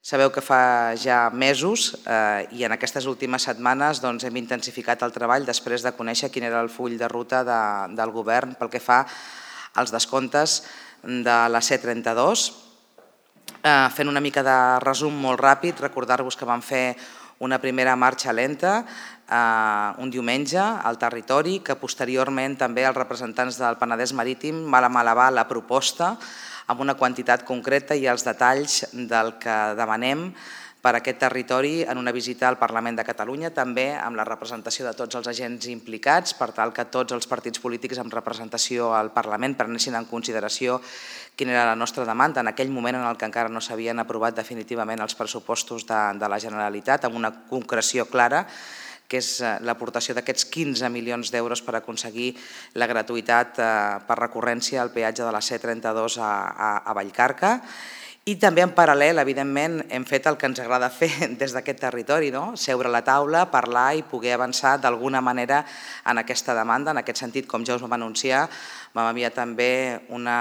Sabeu que fa ja mesos i en aquestes últimes setmanes hem intensificat el treball després de conèixer quin era el full de ruta del govern pel que fa als descomptes de la C32. Fent una mica de resum molt ràpid, recordar-vos que vam fer una primera marxa lenta un diumenge al territori, que posteriorment també els representants del Penedès Marítim vam elevar la proposta amb una quantitat concreta i els detalls del que demanem per a aquest territori en una visita al Parlament de Catalunya, també amb la representació de tots els agents implicats, per tal que tots els partits polítics amb representació al Parlament prenessin en consideració quina era la nostra demanda en aquell moment en què encara no s'havien aprovat definitivament els pressupostos de la Generalitat, amb una concreció clara, que és l'aportació d'aquests 15 milions d'euros per aconseguir la gratuïtat per recurrència al peatge de la C32 a Vallcarca. I també en paral·lel, evidentment, hem fet el que ens agrada fer des d'aquest territori, seure a la taula, parlar i poder avançar d'alguna manera en aquesta demanda. En aquest sentit, com ja us vam anunciar, vam enviar també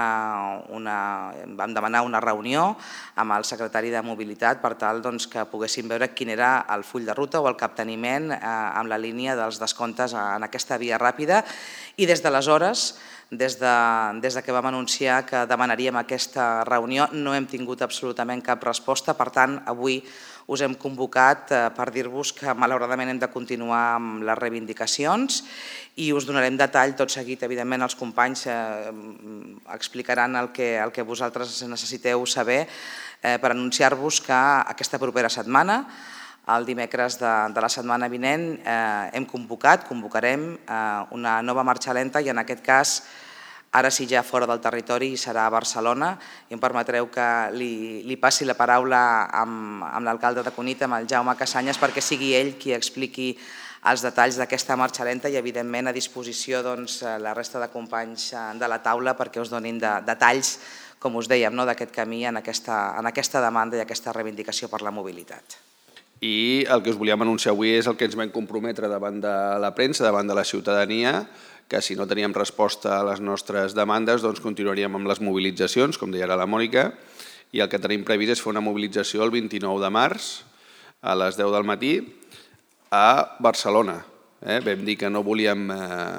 vam demanar una reunió amb el secretari de Mobilitat per tal que poguéssim veure quin era el full de ruta o el capteniment amb la línia dels descomptes en aquesta via ràpida. I des d'aleshores, des que vam anunciar que demanaríem aquesta reunió, no hem tingut absolutament cap resposta. Per tant, avui us hem convocat per dir-vos que malauradament hem de continuar amb les reivindicacions i us donarem detall tot seguit. Evidentment, els companys explicaran el que vosaltres necessiteu saber per anunciar-vos que aquesta propera setmana, el dimecres de la setmana vinent, convocarem una nova marxa lenta i en aquest cas, ara sí ja fora del territori, serà a Barcelona i em permetreu que li passi la paraula amb l'alcalde de Cunit, amb el Jaume Casanyes, perquè sigui ell qui expliqui els detalls d'aquesta marxa lenta i evidentment a disposició la resta de companys de la taula perquè us donin detalls, com us dèiem, d'aquest camí en aquesta demanda i aquesta reivindicació per la mobilitat. I el que us volíem anunciar avui és el que ens vam comprometre davant de la premsa, davant de la ciutadania, que si no teníem resposta a les nostres demandes, doncs continuaríem amb les mobilitzacions, com deia ara la Mònica, i el que tenim previst és fer una mobilització el 29 de març a les 10 del matí a Barcelona. Vam dir que no volíem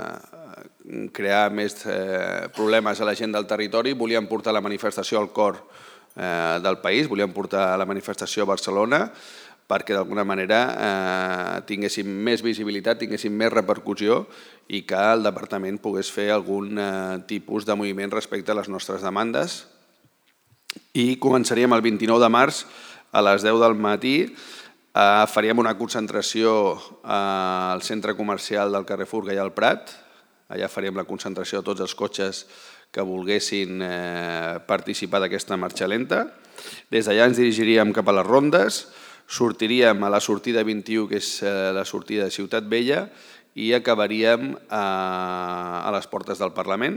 crear més problemes a la gent del territori, volíem portar la manifestació al cor del país, volíem portar la manifestació a Barcelona, perquè d'alguna manera tinguéssim més visibilitat, tinguéssim més repercussió i que el departament pogués fer algun tipus de moviment respecte a les nostres demandes. I començaríem el 29 de març a les 10 del matí, faríem una concentració al centre comercial del Carrefour que hi ha al Prat, allà faríem la concentració de tots els cotxes que volguessin participar d'aquesta marxa lenta. Des d'allà ens dirigiríem cap a les rondes, sortiríem a la sortida 21, que és la sortida de Ciutat Vella, i acabaríem a les portes del Parlament,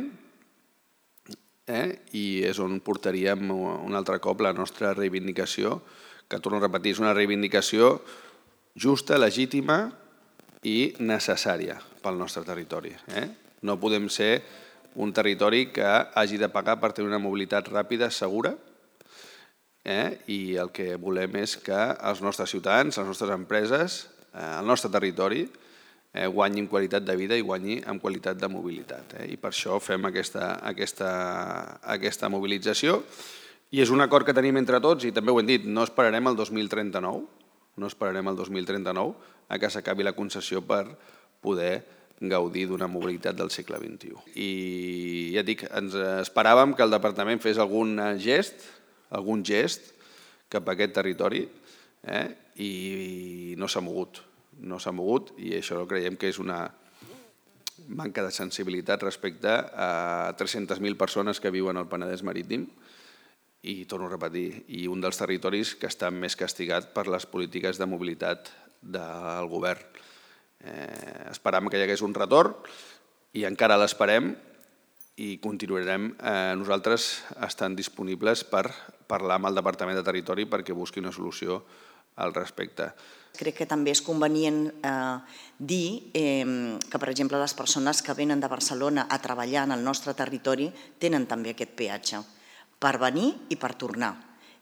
i és on portaríem un altre cop la nostra reivindicació, que torno a repetir, és una reivindicació justa, legítima i necessària pel nostre territori. No podem ser un territori que hagi de pagar per tenir una mobilitat ràpida, segura, i el que volem és que els nostres ciutadans, les nostres empreses, el nostre territori guanyin qualitat de vida i guanyin en qualitat de mobilitat. I per això fem aquesta mobilització. I és un acord que tenim entre tots, i també ho hem dit, no esperarem el 2039, a que s'acabi la concessió per poder gaudir d'una mobilitat del segle XXI. I ja dic, ens esperàvem que el departament fes algun gest cap a aquest territori i no s'ha mogut i això creiem que és una manca de sensibilitat respecte a 300.000 persones que viuen al Penedès Marítim i, torno a repetir, i un dels territoris que està més castigat per les polítiques de mobilitat del govern. Esperàvem que hi hagués un retorn i encara l'esperem i continuarem nosaltres estant disponibles per parlar amb el Departament de Territori perquè busqui una solució al respecte. Crec que també és convenient dir que, per exemple, les persones que venen de Barcelona a treballar en el nostre territori tenen també aquest peatge per venir i per tornar.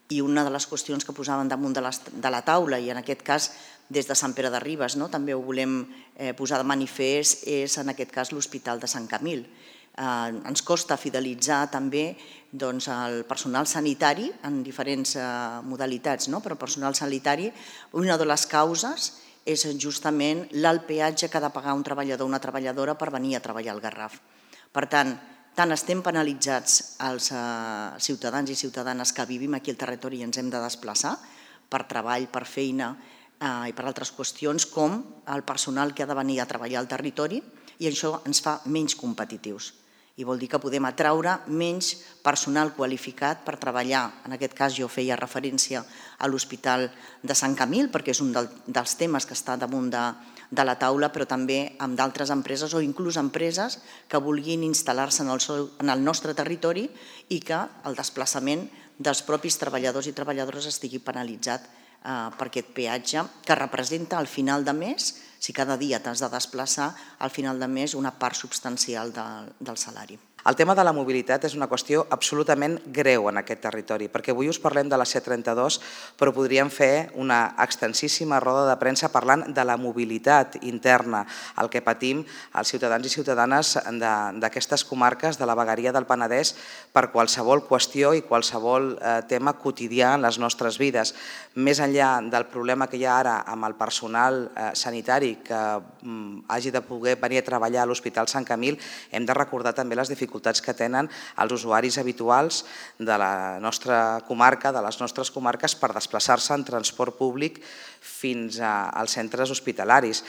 I una de les qüestions que posaven damunt de la taula, i en aquest cas des de Sant Pere de Ribes també ho volem posar de manifest, és en aquest cas l'Hospital de Sant Camil. Ens costa fidelitzar també el personal sanitari en diferents modalitats, però el personal sanitari, una de les causes és justament l'alt peatge que ha de pagar un treballador o una treballadora per venir a treballar al Garraf. Per tant estem penalitzats els ciutadans i ciutadanes que vivim aquí al territori i ens hem de desplaçar per treball, per feina i per altres qüestions, com el personal que ha de venir a treballar al territori, i això ens fa menys competitius. I vol dir que podem atraure menys personal qualificat per treballar. En aquest cas jo feia referència a l'Hospital de Sant Camil, perquè és un dels temes que està damunt de la taula, però també amb d'altres empreses o inclús empreses que vulguin instal·lar-se en el nostre territori i que el desplaçament dels propis treballadors i treballadores estigui penalitzat per aquest peatge que representa al final de mes, si cada dia t'has de desplaçar, al final de mes una part substancial del salari. El tema de la mobilitat és una qüestió absolutament greu en aquest territori, perquè avui us parlem de la C32, però podríem fer una extensíssima roda de premsa parlant de la mobilitat interna, el que patim els ciutadans i ciutadanes d'aquestes comarques de la vegueria del Penedès per qualsevol qüestió i qualsevol tema quotidià en les nostres vides. Més enllà del problema que hi ha ara amb el personal sanitari que hagi de poder venir a treballar a l'Hospital Sant Camil, hem de recordar també les dificultats que tenen els usuaris habituals de la nostra comarca, de les nostres comarques, per desplaçar-se en transport públic fins als centres hospitalaris.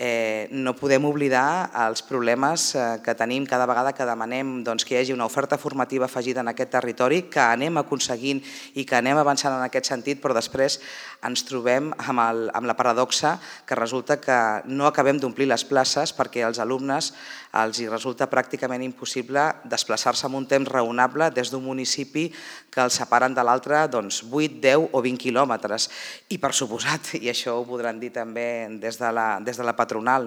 No podem oblidar els problemes que tenim cada vegada que demanem que hi hagi una oferta formativa afegida en aquest territori, que anem aconseguint i que anem avançant en aquest sentit, però després ens trobem amb la paradoxa que resulta que no acabem d'omplir les places perquè als alumnes els resulta pràcticament impossible desplaçar-se en un temps raonable des d'un municipi que els separen de l'altre 8, 10 o 20 quilòmetres. I per suposat, i això ho podran dir també des de la patronal,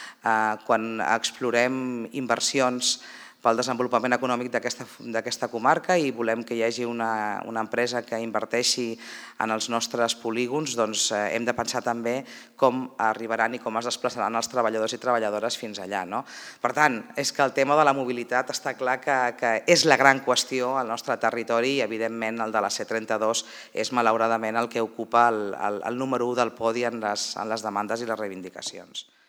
quan explorem inversions pel desenvolupament econòmic d'aquesta comarca i volem que hi hagi una empresa que inverteixi en els nostres polígons, doncs hem de pensar també com arribaran i com es desplaçaran els treballadors i treballadores fins allà. Per tant, és que el tema de la mobilitat està clar que és la gran qüestió al nostre territori i evidentment el de la C32 és malauradament el que ocupa el número 1 del podi en les demandes i les reivindicacions.